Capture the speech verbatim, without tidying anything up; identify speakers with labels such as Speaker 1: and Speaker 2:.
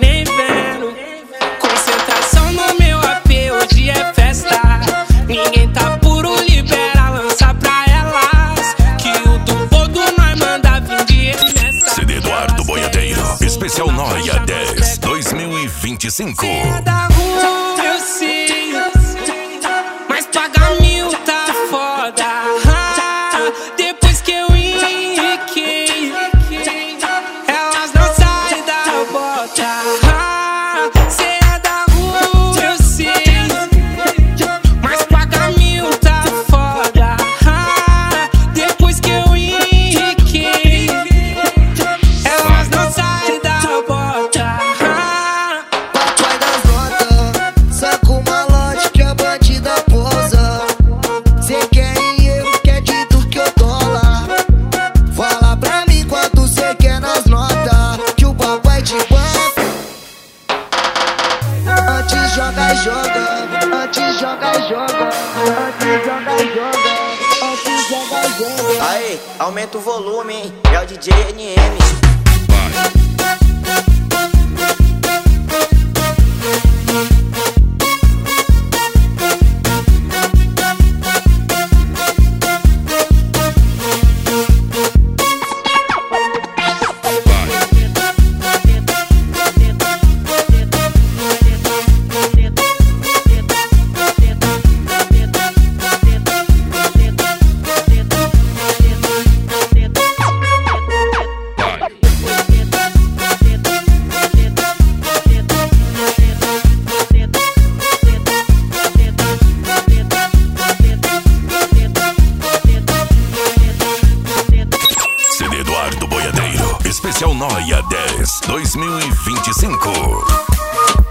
Speaker 1: nem vendo. Concentração no meu A P, hoje é festa. Ninguém tá puro, libera, lança pra elas. Que o do todo nós manda vir de remessa.
Speaker 2: C D Eduardo Boiadeiro, especial Noia dez dois mil e vinte e cinco.
Speaker 1: É da rua, eu sei, mas pagar mil tá foda. Ah, depois que eu enriquei, elas não saem da bota. Ah, cê é da rua, eu sei, mas pagar mil tá foda. Ah, depois que eu enriquei, elas não saem da bota. Ah,
Speaker 3: Papai das notas, saca o malote que a bandida pousa. Cê quer em eu, quer de tudo que eu dólar. Fala pra mim quanto cê quer nas notas, que o papai te banca. Antes joga e joga, antes joga e joga, antes joga e joga, antes joga e joga.
Speaker 4: Aí, aumenta o volume, hein? É o D J N M.
Speaker 2: C D Eduardo Boiadeiro, especial Noia dez dois mil e vinte e cinco.